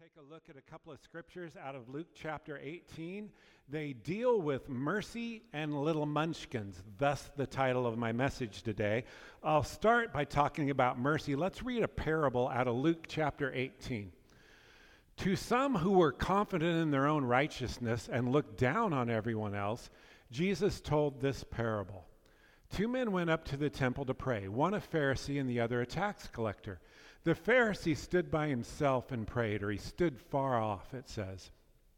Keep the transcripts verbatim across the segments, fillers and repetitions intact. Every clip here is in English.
take a look at a couple of scriptures out of Luke chapter eighteen. They deal with mercy and little munchkins, thus the title of my message today. I'll start by talking about mercy. Let's read a parable out of Luke chapter eighteen. To some who were confident in their own righteousness and looked down on everyone else, Jesus told this parable. Two men went up to the temple to pray, one a Pharisee and the other a tax collector. The Pharisee stood by himself and prayed, or he stood far off, it says.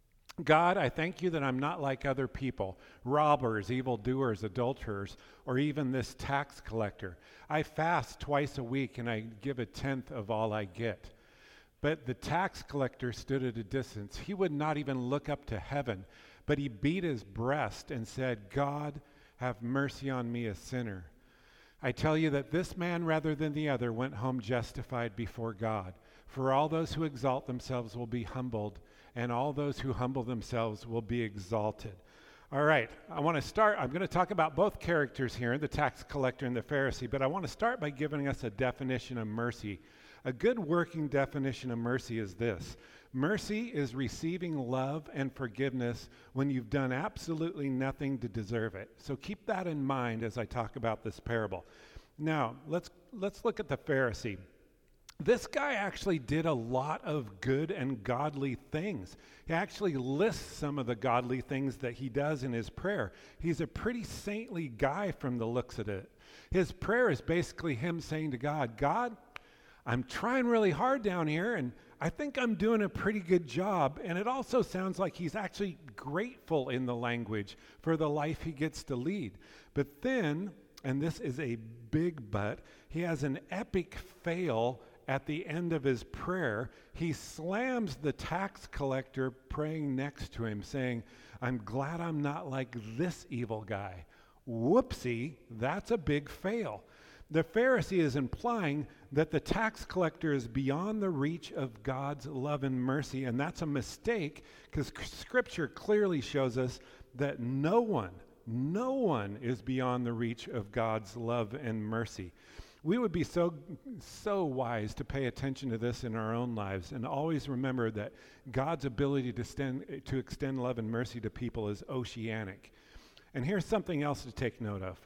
God, I thank you that I'm not like other people, robbers, evildoers, adulterers, or even this tax collector. I fast twice a week and I give a tenth of all I get. But the tax collector stood at a distance. He would not even look up to heaven, but he beat his breast and said, God, have mercy on me, a sinner. I tell you that this man, rather than the other, went home justified before God. For all those who exalt themselves will be humbled, and all those who humble themselves will be exalted. All right, I want to start, I'm going to talk about both characters here, the tax collector and the Pharisee, but I want to start by giving us a definition of mercy. A good working definition of mercy is this. Mercy is receiving love and forgiveness when you've done absolutely nothing to deserve it. So keep that in mind as I talk about this parable. Now, let's let's look at the Pharisee. This guy actually did a lot of good and godly things. He actually lists some of the godly things that he does in his prayer. He's a pretty saintly guy from the looks of it. His prayer is basically him saying to God, God, I'm trying really hard down here, and I think I'm doing a pretty good job. And it also sounds like he's actually grateful in the language for the life he gets to lead. But then, and this is a big but, he has an epic fail at the end of his prayer. He slams the tax collector praying next to him, saying, I'm glad I'm not like this evil guy. Whoopsie, that's a big fail. The Pharisee is implying that the tax collector is beyond the reach of God's love and mercy, and that's a mistake because Scripture clearly shows us that no one, no one is beyond the reach of God's love and mercy. We would be so, so wise to pay attention to this in our own lives and always remember that God's ability to, stand, to extend love and mercy to people is oceanic. And here's something else to take note of.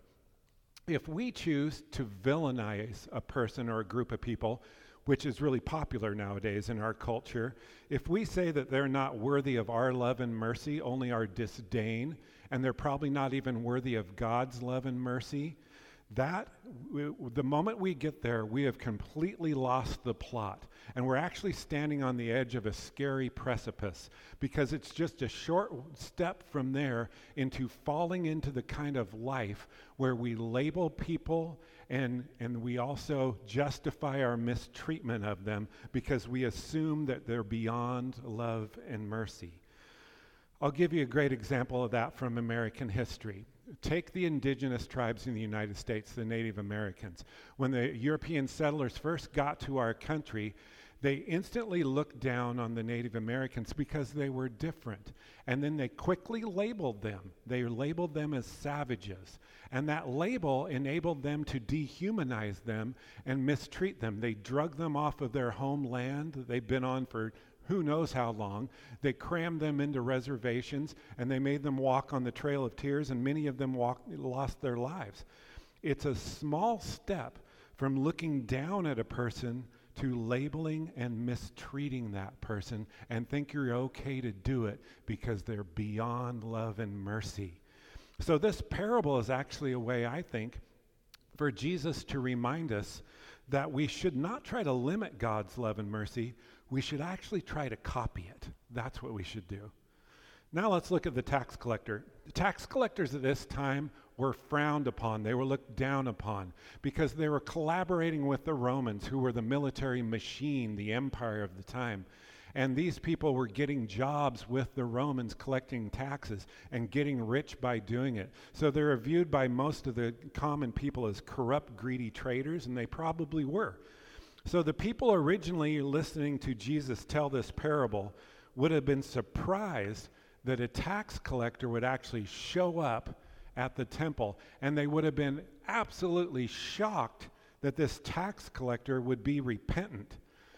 If we choose to villainize a person or a group of people, which is really popular nowadays in our culture, if we say that they're not worthy of our love and mercy, only our disdain, and they're probably not even worthy of God's love and mercy, that, w- the moment we get there, we have completely lost the plot. And we're actually standing on the edge of a scary precipice because it's just a short step from there into falling into the kind of life where we label people and, and we also justify our mistreatment of them because we assume that they're beyond love and mercy. I'll give you a great example of that from American history. Take the indigenous tribes in the United States, the Native Americans. When the European settlers first got to our country, they instantly looked down on the Native Americans because they were different. And then they quickly labeled them. They labeled them as savages. And that label enabled them to dehumanize them and mistreat them. They drug them off of their homeland that they've been on for who knows how long. They crammed them into reservations, and they made them walk on the Trail of Tears, and many of them walked, lost their lives. It's a small step from looking down at a person to labeling and mistreating that person and think you're okay to do it because they're beyond love and mercy. So this parable is actually a way, I think, for Jesus to remind us that we should not try to limit God's love and mercy. We should actually try to copy it. That's what we should do. Now let's look at the tax collector. The tax collectors at this time were frowned upon. They were looked down upon because they were collaborating with the Romans, who were the military machine, the empire of the time. And these people were getting jobs with the Romans, collecting taxes and getting rich by doing it. So they were viewed by most of the common people as corrupt, greedy traitors, and they probably were. So the people originally listening to Jesus tell this parable would have been surprised that a tax collector would actually show up at the temple, and they would have been absolutely shocked that this tax collector would be repentant.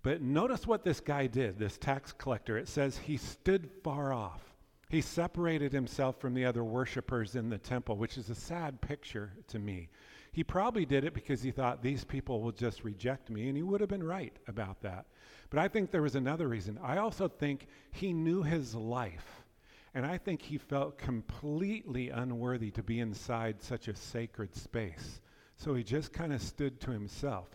But notice what this guy did, this tax collector. It says he stood far off. He separated himself from the other worshipers in the temple, which is a sad picture to me. He probably did it because he thought these people will just reject me, and he would have been right about that. But I think there was another reason. I also think he knew his life, and I think he felt completely unworthy to be inside such a sacred space. So he just kind of stood to himself.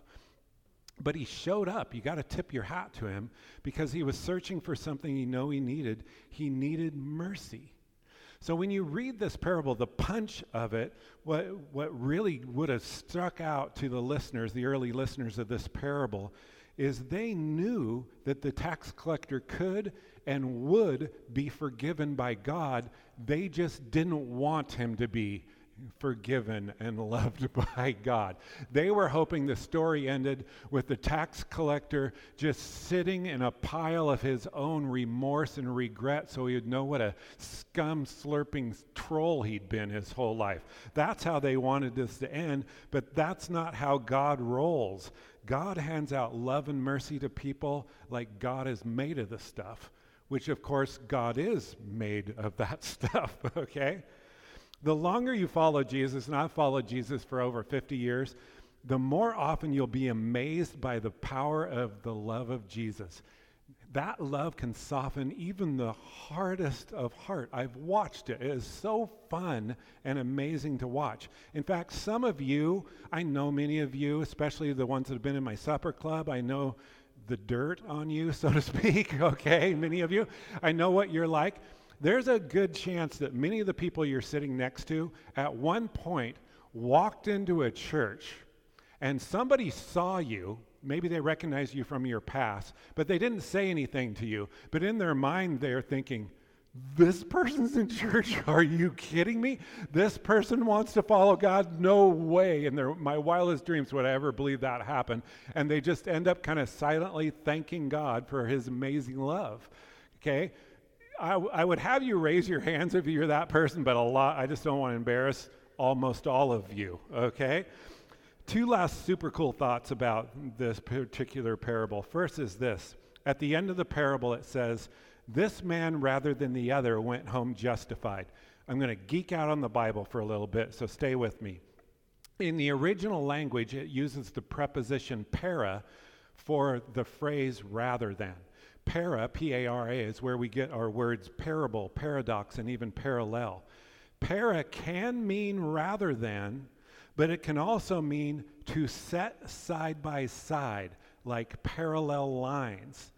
But he showed up. You got to tip your hat to him because he was searching for something he knew he needed. He needed mercy. So when you read this parable, the punch of it, what, what really would have struck out to the listeners, the early listeners of this parable, is they knew that the tax collector could and would be forgiven by God. They just didn't want him to be forgiven and loved by God. They were hoping the story ended with the tax collector just sitting in a pile of his own remorse and regret so he would know what a scum-slurping troll he'd been his whole life. That's how they wanted this to end, but that's not how God rolls. God hands out love and mercy to people like God is made of the stuff, which of course God is made of that stuff, okay? The longer you follow Jesus, and I've followed Jesus for over fifty years, the more often you'll be amazed by the power of the love of Jesus. That love can soften even the hardest of heart. I've watched it. It is so fun and amazing to watch. In fact, some of you, I know many of you, especially the ones that have been in my supper club, I know the dirt on you, so to speak, okay, many of you. I know what you're like. There's a good chance that many of the people you're sitting next to at one point walked into a church and somebody saw you. Maybe they recognized you from your past, but they didn't say anything to you. But in their mind, they're thinking, this person's in church? Are you kidding me? This person wants to follow God? No way. In their, my wildest dreams would I ever believe that happened. And they just end up kind of silently thanking God for his amazing love. Okay? I, I would have you raise your hands if you're that person, but a lot, I just don't want to embarrass almost all of you, okay? Two last super cool thoughts about this particular parable. First is this. At the end of the parable, it says, this man rather than the other went home justified. I'm going to geek out on the Bible for a little bit, so stay with me. In the original language, it uses the preposition para for the phrase rather than. Para, P A R A, is where we get our words parable, paradox, and even parallel. Para can mean rather than, but it can also mean to set side by side, like parallel lines.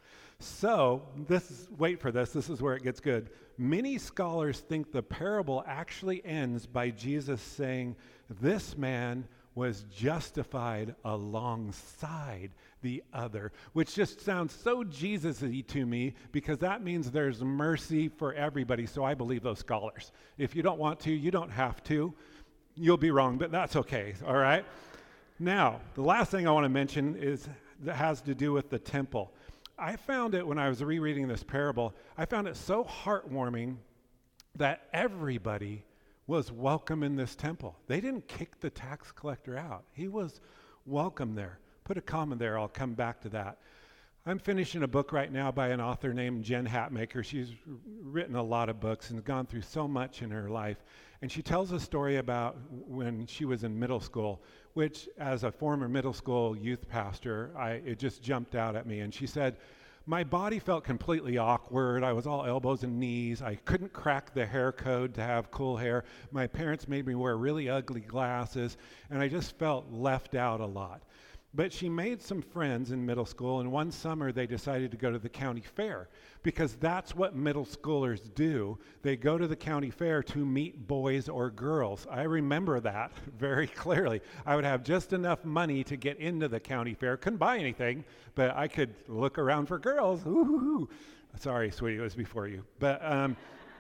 So, this is, wait for this, this is where it gets good. Many scholars think the parable actually ends by Jesus saying, this man was justified alongside the other, which just sounds so Jesus-y to me because that means there's mercy for everybody. So I believe those scholars. If you don't want to, you don't have to. You'll be wrong, but that's okay, all right? Now, the last thing I want to mention is that has to do with the temple. I found it when I was rereading this parable, I found it so heartwarming that everybody was welcome in this temple. They didn't kick the tax collector out. He was welcome there. Put a comma there. I'll come back to that. I'm finishing a book right now by an author named Jen Hatmaker. She's written a lot of books and gone through so much in her life. And she tells a story about when she was in middle school, which as a former middle school youth pastor, I, it just jumped out at me. And she said, my body felt completely awkward. I was all elbows and knees. I couldn't crack the hair code to have cool hair. My parents made me wear really ugly glasses, and I just felt left out a lot. But she made some friends in middle school, and one summer they decided to go to the county fair because that's what middle schoolers do. They go to the county fair to meet boys or girls. I remember that very clearly. I would have just enough money to get into the county fair. Couldn't buy anything, but I could look around for girls. Ooh, sorry, sweetie, it was before you. But um,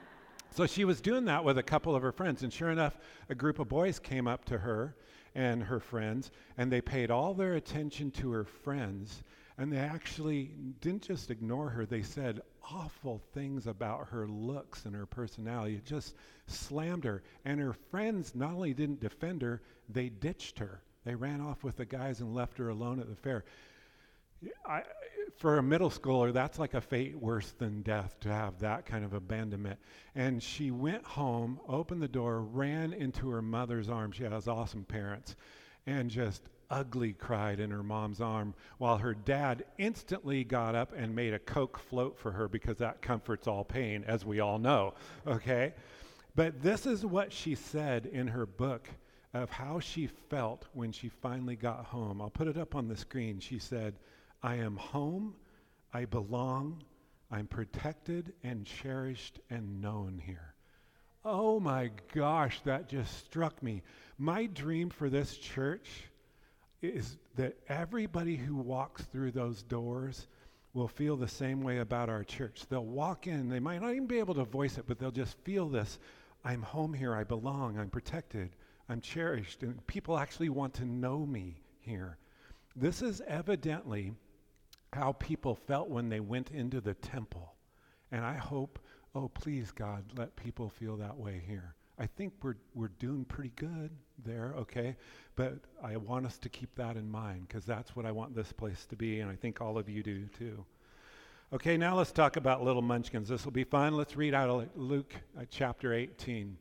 so she was doing that with a couple of her friends, and sure enough, a group of boys came up to her and her friends, and they paid all their attention to her friends, and they actually didn't just ignore her, they said awful things about her looks and her personality. It just slammed her, and her friends not only didn't defend her, they ditched her. They ran off with the guys and left her alone at the fair. I, for a middle schooler, that's like a fate worse than death to have that kind of abandonment. And she went home, opened the door, ran into her mother's arms. She has awesome parents, and just ugly cried in her mom's arm while her dad instantly got up and made a Coke float for her because that comforts all pain, as we all know, okay? But this is what she said in her book of how she felt when she finally got home. I'll put it up on the screen. She said, "I am home, I belong, I'm protected and cherished and known here." Oh my gosh, that just struck me. My dream for this church is that everybody who walks through those doors will feel the same way about our church. They'll walk in, they might not even be able to voice it, but they'll just feel this, I'm home here, I belong, I'm protected, I'm cherished, and people actually want to know me here. This is evidently how people felt when they went into the temple. And I hope, oh please God, let people feel that way here. I think we're we're doing pretty good there, okay? But I want us to keep that in mind because that's what I want this place to be, and I think all of you do too. Okay, now let's talk about little munchkins. This will be fun. Let's read out of Luke uh, chapter eighteen.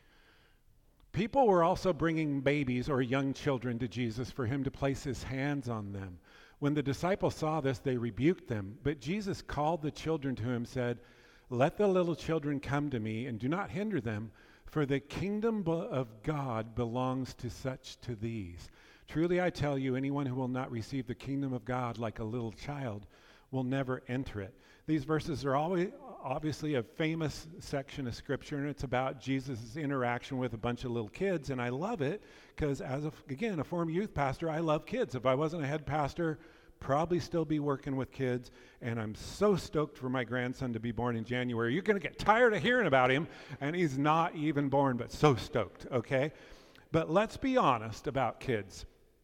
People were also bringing babies or young children to Jesus for him to place his hands on them. When the disciples saw this, they rebuked them. But Jesus called the children to him and said, "Let the little children come to me, and do not hinder them, for the kingdom of God belongs to such to these. Truly I tell you, anyone who will not receive the kingdom of God like a little child will never enter it." These verses are always obviously a famous section of Scripture, and it's about Jesus' interaction with a bunch of little kids, and I love it because as, a, again, a former youth pastor, I love kids. If I wasn't a head pastor, probably still be working with kids, and I'm so stoked for my grandson to be born in January. You're going to get tired of hearing about him, and he's not even born, but so stoked, okay? But let's be honest about kids.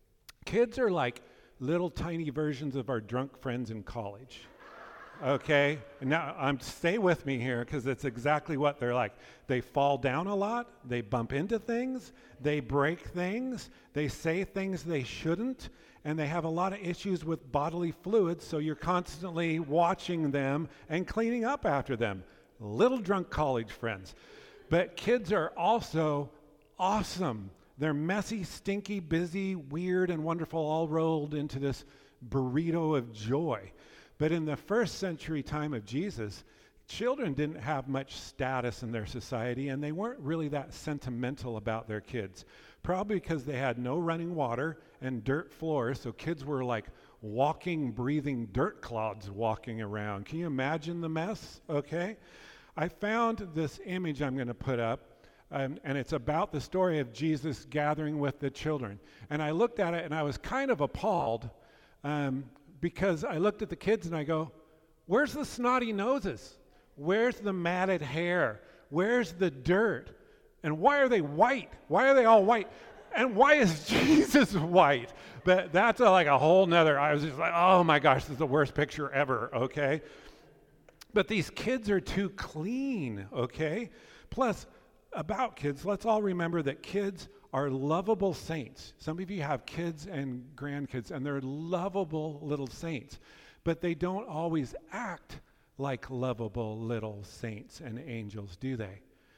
Kids are like little tiny versions of our drunk friends in college, okay? Now, um, stay with me here because it's exactly what they're like. They fall down a lot, they bump into things, they break things, they say things they shouldn't, and they have a lot of issues with bodily fluids, so you're constantly watching them and cleaning up after them. Little drunk college friends. But kids are also awesome. They're messy, stinky, busy, weird, and wonderful, all rolled into this burrito of joy. But in the first century time of Jesus, children didn't have much status in their society, and they weren't really that sentimental about their kids. Probably because they had no running water and dirt floors, so kids were like walking, breathing dirt clods walking around. Can you imagine the mess? Okay. I found this image I'm going to put up, um, and it's about the story of Jesus gathering with the children. And I looked at it, and I was kind of appalled um, because I looked at the kids, and I go, where's the snotty noses? Where's the matted hair? Where's the dirt? And why are they white? Why are they all white? And why is Jesus white? But that's a, like a whole nother, I was just like, oh my gosh, this is the worst picture ever, okay? But these kids are too clean, okay? Plus, about kids, let's all remember that kids are lovable saints. Some of you have kids and grandkids, and they're lovable little saints. But they don't always act like lovable little saints and angels, do they?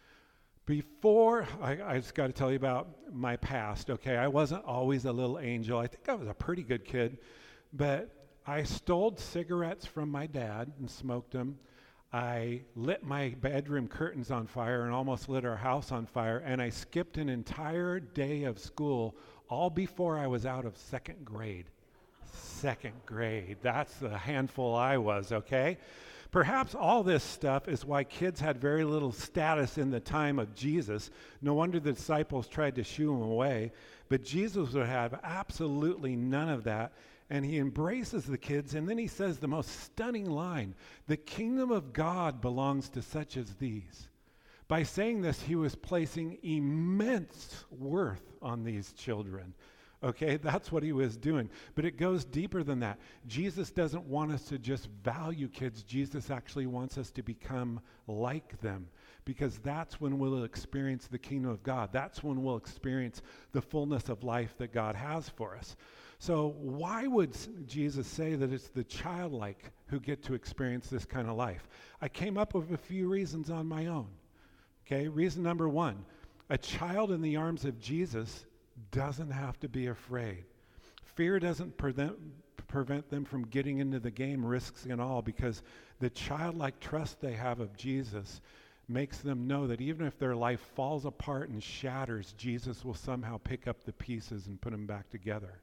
Before, I, I just got to tell you about my past, okay? I wasn't always a little angel. I think I was a pretty good kid, but I stole cigarettes from my dad and smoked them. I lit my bedroom curtains on fire and almost lit our house on fire, and I skipped an entire day of school all before I was out of second grade. Second grade. That's the handful I was, okay? Perhaps all this stuff is why kids had very little status in the time of Jesus. No wonder the disciples tried to shoo him away. But Jesus would have absolutely none of that. And he embraces the kids, and then he says the most stunning line, "The kingdom of God belongs to such as these." By saying this, he was placing immense worth on these children. Okay, that's what he was doing. But it goes deeper than that. Jesus doesn't want us to just value kids. Jesus actually wants us to become like them, because that's when we'll experience the kingdom of God. That's when we'll experience the fullness of life that God has for us. So why would s- Jesus say that it's the childlike who get to experience this kind of life? I came up with a few reasons on my own. Okay, reason number one, a child in the arms of Jesus doesn't have to be afraid. Fear doesn't prevent, prevent them from getting into the game, risks and all, because the childlike trust they have of Jesus makes them know that even if their life falls apart and shatters, Jesus will somehow pick up the pieces and put them back together.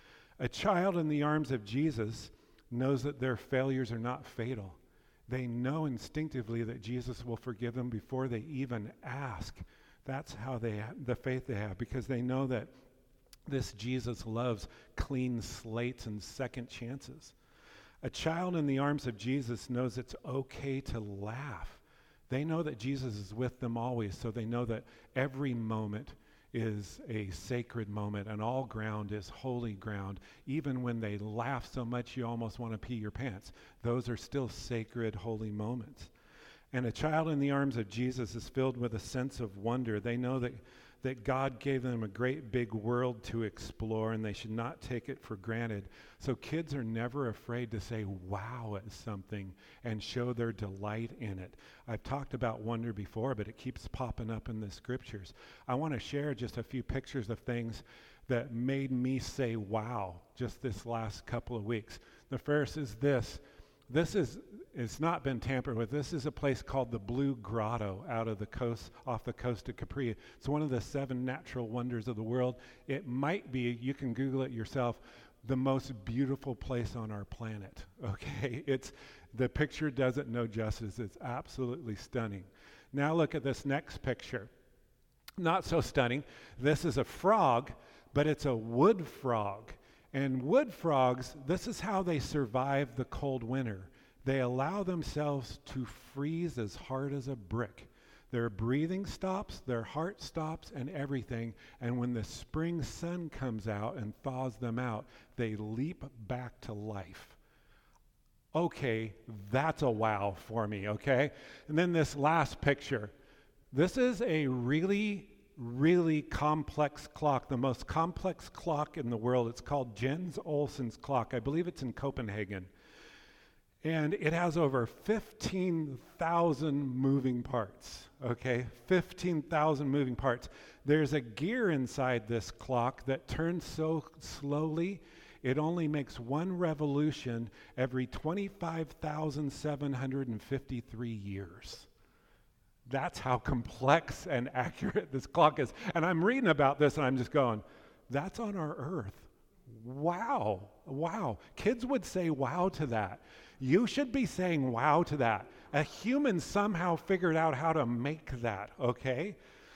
A child in the arms of Jesus knows that their failures are not fatal. They know instinctively that Jesus will forgive them before they even ask. That's how they ha- the faith they have, because they know that this Jesus loves clean slates and second chances. A child in the arms of Jesus knows it's okay to laugh. They know that Jesus is with them always, so they know that every moment is a sacred moment and all ground is holy ground. Even when they laugh so much you almost want to pee your pants, those are still sacred, holy moments. And a child in the arms of Jesus is filled with a sense of wonder. They know that, that God gave them a great big world to explore, and they should not take it for granted. So kids are never afraid to say wow at something and show their delight in it. I've talked about wonder before, but it keeps popping up in the scriptures. I want to share just a few pictures of things that made me say wow just this last couple of weeks. The first is this. This is, it's not been tampered with. This is a place called the Blue Grotto out of the coast, off the coast of Capri. It's one of the seven natural wonders of the world. It might be, you can Google it yourself, the most beautiful place on our planet, okay? It's, the picture doesn't know justice. It's absolutely stunning. Now look at this next picture. Not so stunning. This is a frog, but it's a wood frog. And wood frogs, this is how they survive the cold winter. They allow themselves to freeze as hard as a brick. Their breathing stops, their heart stops, and everything. And when the spring sun comes out and thaws them out, they leap back to life. Okay, that's a wow for me, okay? And then this last picture. This is a really really complex clock, the most complex clock in the world. It's called Jens Olsen's clock. I believe it's in Copenhagen. And it has over fifteen thousand moving parts, okay? fifteen thousand moving parts. There's a gear inside this clock that turns so slowly, it only makes one revolution every twenty-five thousand seven hundred fifty-three years. That's how complex and accurate this clock is. And I'm reading about this and I'm just going, that's on our earth. Wow. Wow. Kids would say wow to that. You should be saying wow to that. A human somehow figured out how to make that, okay?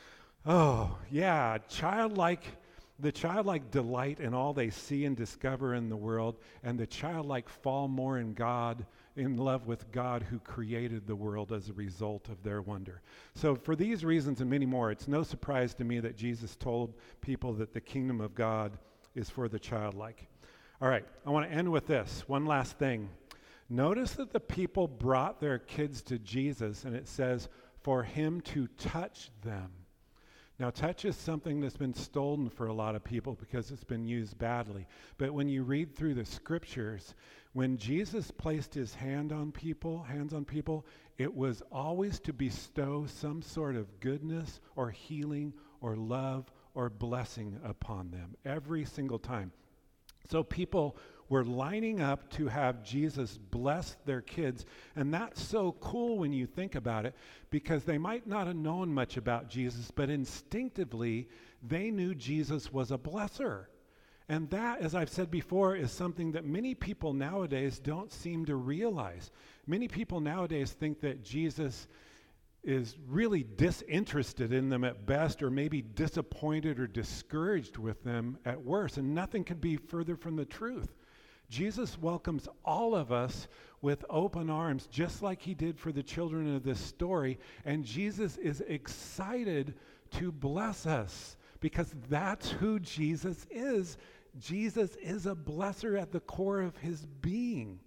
Oh, yeah. Childlike, the childlike delight in all they see and discover in the world, and the childlike fall more in God, in love with God who created the world as a result of their wonder. So for these reasons and many more, it's no surprise to me that Jesus told people that the kingdom of God is for the childlike. All right, I want to end with this. One last thing. Notice that the people brought their kids to Jesus, and it says, for him to touch them. Now, touch is something that's been stolen for a lot of people because it's been used badly. But when you read through the scriptures, when Jesus placed his hand on people, hands on people, it was always to bestow some sort of goodness or healing or love or blessing upon them every single time. So people were lining up to have Jesus bless their kids. And that's so cool when you think about it, because they might not have known much about Jesus, but instinctively they knew Jesus was a blesser. And that, as I've said before, is something that many people nowadays don't seem to realize. Many people nowadays think that Jesus is really disinterested in them at best, or maybe disappointed or discouraged with them at worst. And nothing could be further from the truth. Jesus welcomes all of us with open arms, just like he did for the children of this story. And Jesus is excited to bless us because that's who Jesus is. Jesus is a blesser at the core of his being.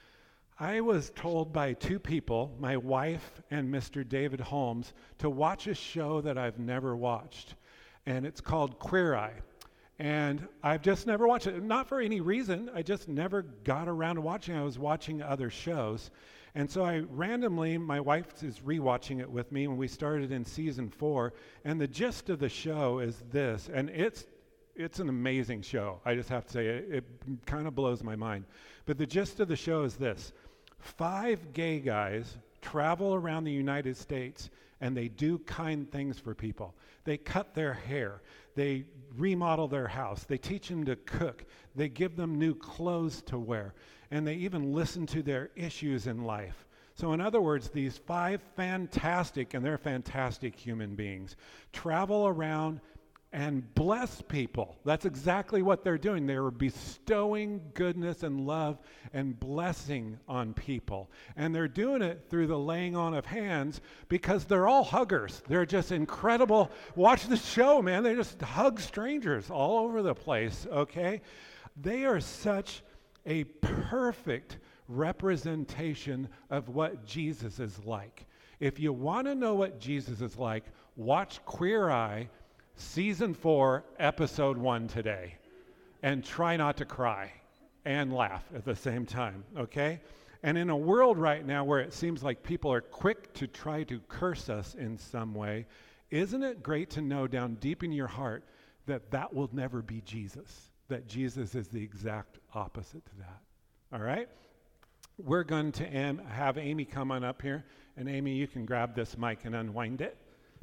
I was told by two people, my wife and Mister David Holmes, to watch a show that I've never watched. And it's called Queer Eye. And I've just never watched it, not for any reason. I just never got around to watching it. I was watching other shows. And so I randomly, my wife is rewatching it with me when we started in season four. And the gist of the show is this, and it's it's an amazing show. I just have to say, it, it kind of blows my mind. But the gist of the show is this. Five gay guys travel around the United States and they do kind things for people. They cut their hair. They remodel their house. They teach them to cook. They give them new clothes to wear. And they even listen to their issues in life. So in other words, these five fantastic, and they're fantastic human beings, travel around and bless people. That's exactly what they're doing. They're bestowing goodness and love and blessing on people. And they're doing it through the laying on of hands because they're all huggers. They're just incredible. Watch the show, man. They just hug strangers all over the place, okay? They are such a perfect representation of what Jesus is like. If you want to know what Jesus is like, watch Queer Eye Season four, episode one today, and try not to cry and laugh at the same time, okay? And in a world right now where it seems like people are quick to try to curse us in some way, isn't it great to know down deep in your heart that that will never be Jesus, that Jesus is the exact opposite to that, all right? We're going to am- have Amy come on up here, and Amy, you can grab this mic and unwind it.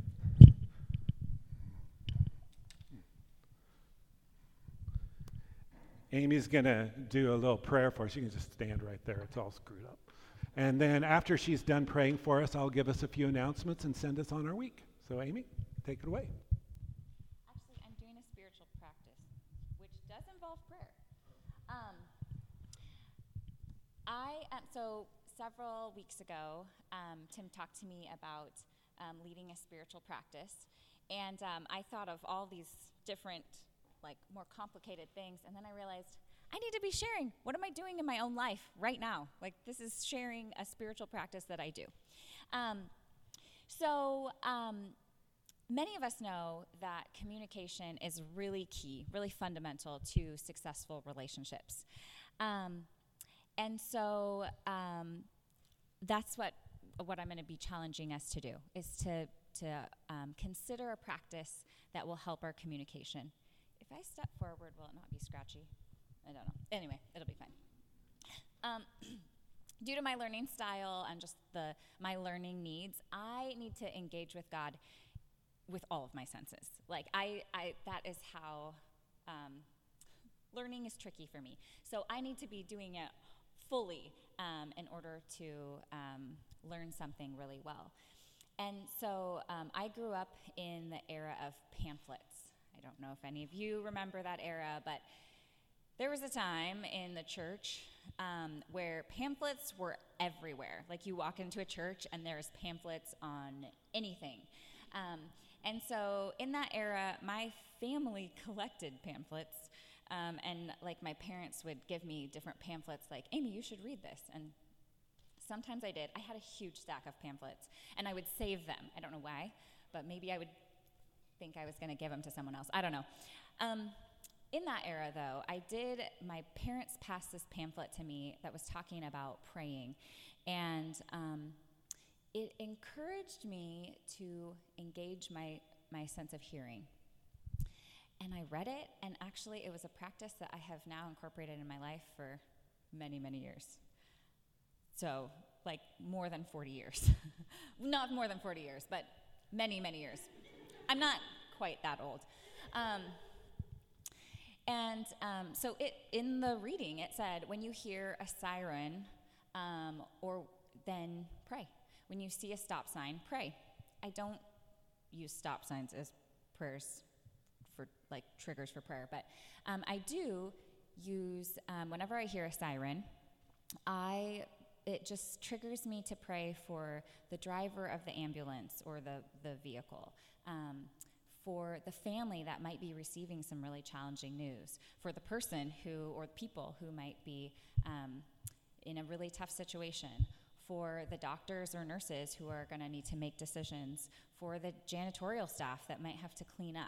Amy's going to do a little prayer for us. You can just stand right there. It's all screwed up. And then after she's done praying for us, I'll give us a few announcements and send us on our week. So Amy, take it away. Actually, I'm doing a spiritual practice, which does involve prayer. Um, I um, so several weeks ago, um, Tim talked to me about um, leading a spiritual practice. And um, I thought of all these different like more complicated things, and then I realized I need to be sharing. What am I doing in my own life right now? Like, this is sharing a spiritual practice that I do. Um, so um, many of us know that communication is really key, really fundamental to successful relationships. Um, and so um, that's what what I'm going to be challenging us to do, is to, to um, consider a practice that will help our communication. If I step forward, will it not be scratchy? I don't know. Anyway, it'll be fine. Um, due to my learning style and just the my learning needs, I need to engage with God with all of my senses. Like, I, I that is how um, learning is tricky for me. So I need to be doing it fully um, in order to um, learn something really well. And so um, I grew up in the era of pamphlets. I don't know if any of you remember that era, but there was a time in the church um, where pamphlets were everywhere. Like, you walk into a church and there's pamphlets on anything. Um, and so in that era, my family collected pamphlets, um, and like my parents would give me different pamphlets like, Amy, you should read this. And sometimes I did. I had a huge stack of pamphlets, and I would save them. I don't know why, but maybe I would think I was going to give them to someone else. I don't know. Um, in that era, though, I did, my parents passed this pamphlet to me that was talking about praying, and um, it encouraged me to engage my, my sense of hearing. And I read it, and actually it was a practice that I have now incorporated in my life for many, many years. So, like, more than forty years. Not more than forty years, but many, many years. I'm not quite that old. Um, and um, so it in the reading, it said, when you hear a siren, um, or then pray. When you see a stop sign, pray. I don't use stop signs as prayers for, like, triggers for prayer, but um, I do use, um, whenever I hear a siren, I it just triggers me to pray for the driver of the ambulance or the, the vehicle, um, for the family that might be receiving some really challenging news, for the person who, or people who might be um, in a really tough situation, for the doctors or nurses who are going to need to make decisions, for the janitorial staff that might have to clean up.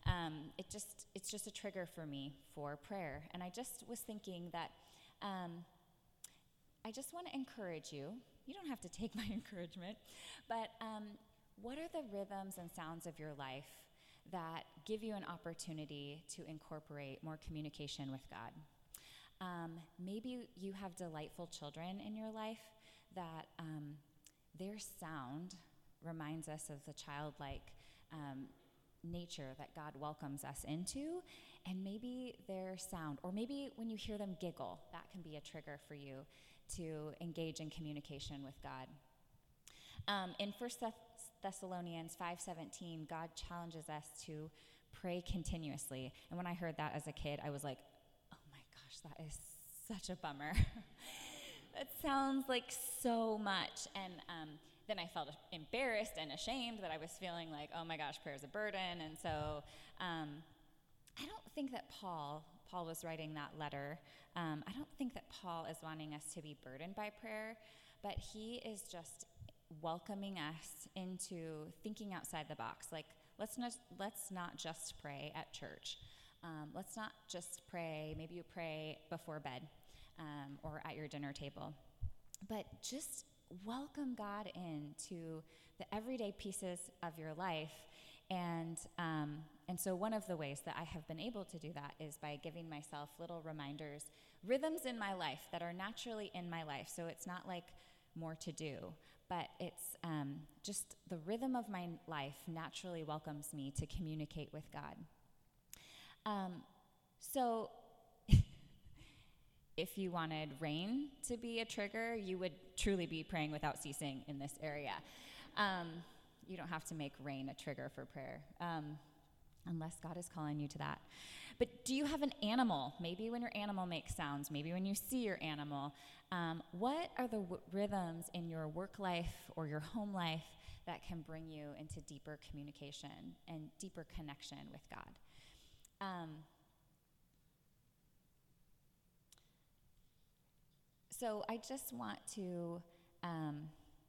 um, it just it's just a trigger for me for prayer. And I just was thinking that um, I just want to encourage you. You don't have to take my encouragement, but um, what are the rhythms and sounds of your life that give you an opportunity to incorporate more communication with God? Um, maybe you have delightful children in your life that um, their sound reminds us of the childlike um, nature that God welcomes us into, and maybe their sound, or maybe when you hear them giggle, that can be a trigger for you to engage in communication with God. Um, in First Thessalonians five seventeen, God challenges us to pray continuously. And when I heard that as a kid, I was like, oh my gosh, that is such a bummer. That sounds like so much. And um, then I felt embarrassed and ashamed that I was feeling like, oh my gosh, prayer is a burden. And so um, I don't think that Paul, Paul was writing that letter, um, I don't think that Paul is wanting us to be burdened by prayer, but he is just welcoming us into thinking outside the box. Like, let's not, let's not just pray at church. Um, let's not just pray, maybe you pray before bed um, or at your dinner table, but just welcome God into the everyday pieces of your life. And um, and so one of the ways that I have been able to do that is by giving myself little reminders, rhythms in my life that are naturally in my life. So it's not like more to do, but it's um, just the rhythm of my life naturally welcomes me to communicate with God. Um, so if you wanted rain to be a trigger, you would truly be praying without ceasing in this area. Um, you don't have to make rain a trigger for prayer, um, unless God is calling you to that. But do you have an animal? Maybe when your animal makes sounds, maybe when you see your animal. Um, what are the w- rhythms in your work life or your home life that can bring you into deeper communication and deeper connection with God? Um, so I just want to um,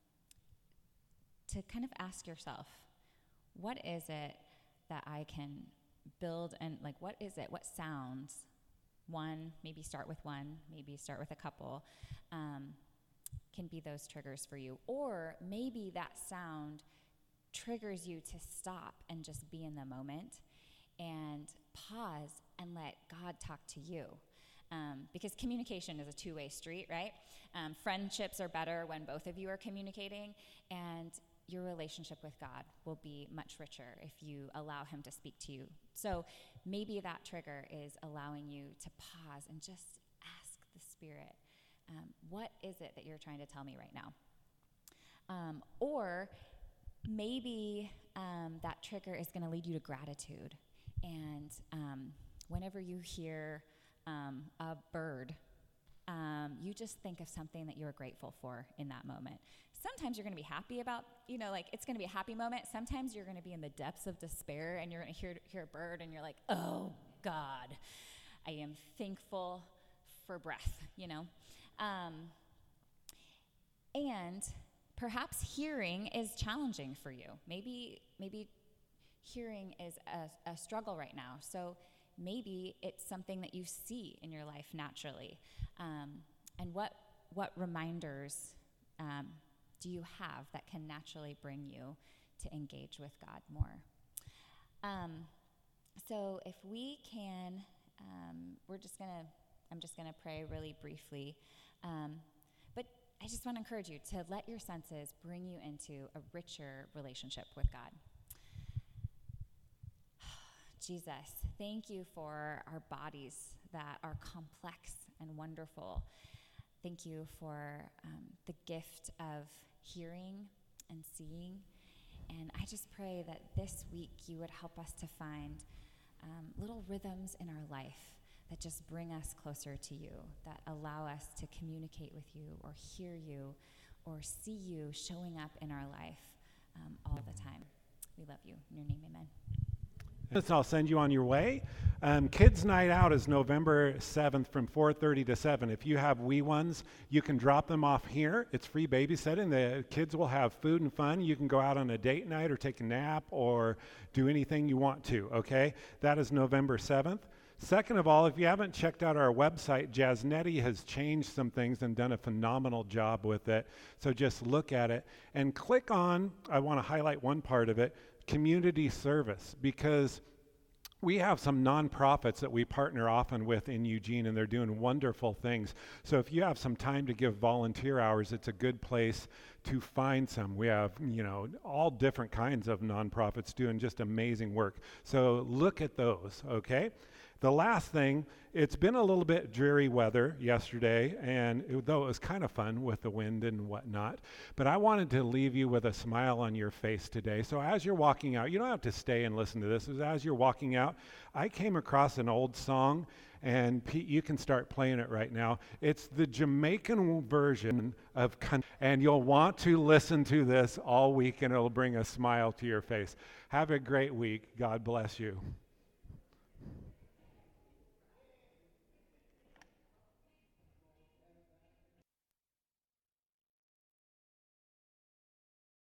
to kind of ask yourself, what is it that I can build, and like, what is it, what sounds, one, maybe start with one, maybe start with a couple, um, can be those triggers for you. Or maybe that sound triggers you to stop and just be in the moment and pause and let God talk to you. Um, because communication is a two-way street, right? Um, friendships are better when both of you are communicating, and your relationship with God will be much richer if you allow him to speak to you. So maybe that trigger is allowing you to pause and just ask the Spirit, um, what is it that you're trying to tell me right now? Um, or maybe um, that trigger is going to lead you to gratitude. And um, whenever you hear um, a bird, um, you just think of something that you're grateful for in that moment. Sometimes you're going to be happy about, you know, like it's going to be a happy moment. Sometimes you're going to be in the depths of despair and you're going to hear, hear a bird and you're like, oh, God, I am thankful for breath, you know. Um, and perhaps hearing is challenging for you. Maybe maybe hearing is a, a struggle right now. So maybe it's something that you see in your life naturally. Um, and what what reminders um, do you have that can naturally bring you to engage with God more? Um, so if we can, um, we're just gonna, I'm just gonna pray really briefly. Um, but I just want to encourage you to let your senses bring you into a richer relationship with God. Jesus, thank you for our bodies that are complex and wonderful. Thank you for um, the gift of hearing and seeing. And I just pray that this week you would help us to find um, little rhythms in our life that just bring us closer to you, that allow us to communicate with you or hear you or see you showing up in our life um, all the time. We love you. In your name, amen. I'll send you on your way. Um, Kids Night Out is November seventh from four thirty to seven. If you have wee ones, you can drop them off here. It's free babysitting. The kids will have food and fun. You can go out on a date night or take a nap or do anything you want to, okay? That is November seventh. Second of all, if you haven't checked out our website, Jasnetti has changed some things and done a phenomenal job with it. So just look at it and click on, I want to highlight one part of it, community service, because we have some nonprofits that we partner often with in Eugene, and they're doing wonderful things. So if you have some time to give volunteer hours, it's a good place to find some. We have, you know, all different kinds of nonprofits doing just amazing work. So look at those, okay? The last thing, it's been a little bit dreary weather yesterday, and it, though it was kind of fun with the wind and whatnot, but I wanted to leave you with a smile on your face today. So as you're walking out, you don't have to stay and listen to this. As you're walking out, I came across an old song, and Pete, you can start playing it right now. It's the Jamaican version of country, and you'll want to listen to this all week, and it'll bring a smile to your face. Have a great week. God bless you.